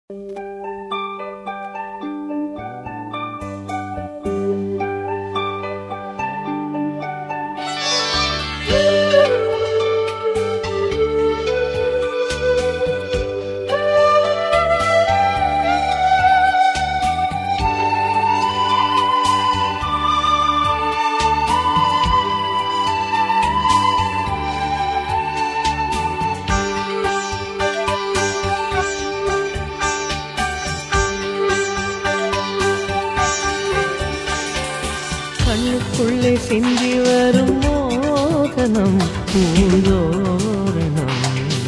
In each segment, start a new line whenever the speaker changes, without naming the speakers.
கண்ணுக்குள்ளே சிந்தி வரும் மோகனம் பூந்தோரணம்,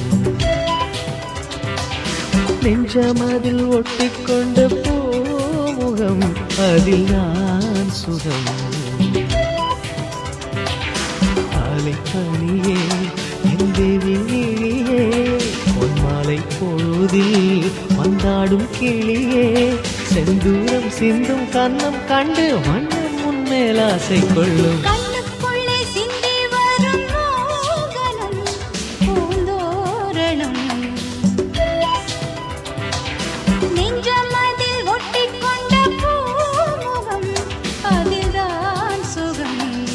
நெஞ்சமதில் ஒட்டிக்கொண்ட பூமுகம், அதில் நான் சுகம். ஆலைக்கணியே என் தேவியே, பொன்மாலை பொழுதில் வந்தாடும் கிளியே, செந்தூரம் சிந்தும் கண்ணம் கண்டு மன்னன் முன்மேல் ஆசை கொள்ளும்.
கண்ணுக்குள்ளே சிந்தி வரும் மோகனம் பூந்தோரணம், நெஞ்சமதில் ஒட்டிக்கொண்ட பூமுகம், அதில்தான் சுகம்.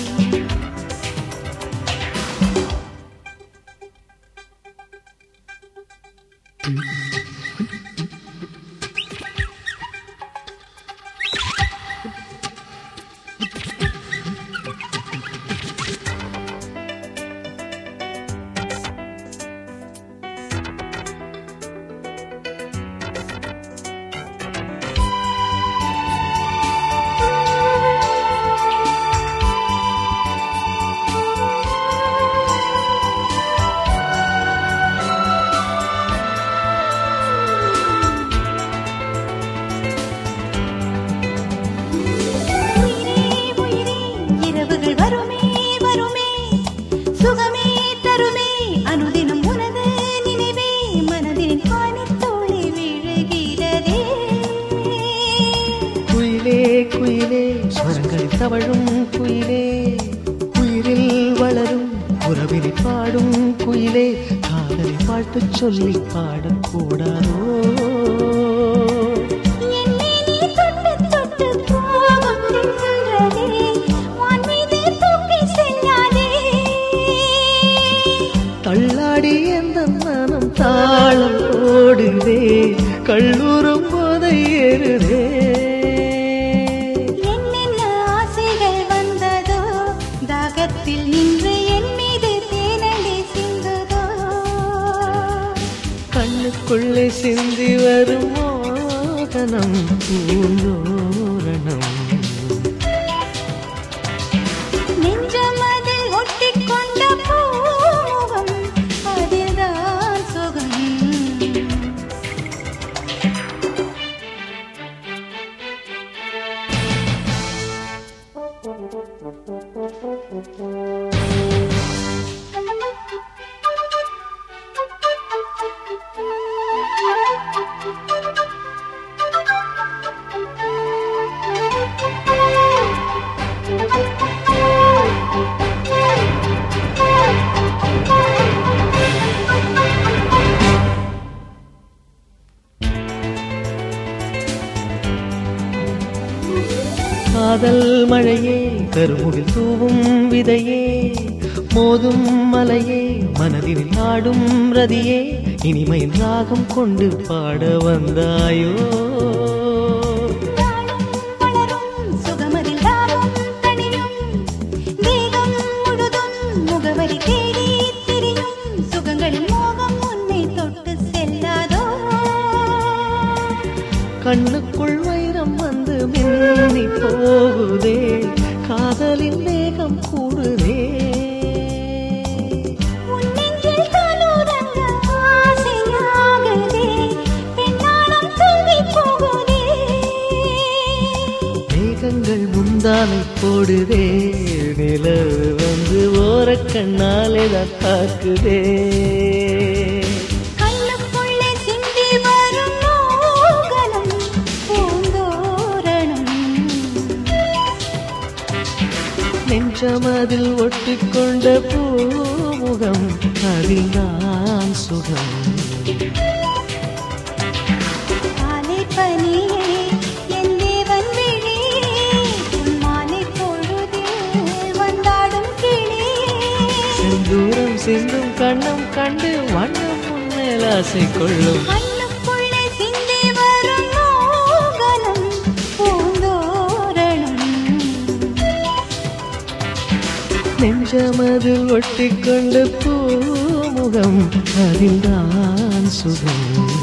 ஸ்வரங்களில் தவழும் குயிலே, உயிரில் வளரும் உறவினை பாடும் குயிலே, காதலை பாட்டு சொல்லி பாடக்கூடாதோ? தள்ளாடி எந்த மனம் தாளம் ஓடுதே, கல்லூரும் போதை ஏறுதே. கண்ணுக்குள்ளே சிந்தி வரும் மோகனம் பூந்தோரணம்,
நெஞ்சமதில் ஒட்டிக்கொண்ட பூமுகம், அதில்தான் சுகம்.
காதல் மழையே, கருமுகில் தூவும் விதையே, மோதும் மலையே, மனதில் ஆடும் ரதியே, இனிமையின் ராகம் கொண்டு பாட வந்தாயோ? கண்ணுக்குள் வைரம் வந்து மின்னி போகுதே, காதலின் வேகம் கூடுதே. மேகங்கள் முந்தானை போடுதே, நிலவு வந்து ஓரக் கண்ணாலே தான் பார்க்குதே. நெஞ்சமதில் ஒட்டிக்கொண்ட பூமுகம், அதில் நான் சுகம். செந்தூரம் சிந்தும் கண்ணம் கண்டு வண்ணம் முன்னேல் ஆசை கொள்ளும்
கண்ணுக்குள்ளே சிந்தி வரும் மோகனம் பூந்தோரணம்
நெஞ்சமதில் ஒட்டிக்கொண்ட பூமுகம் அதில்தான் சுகம்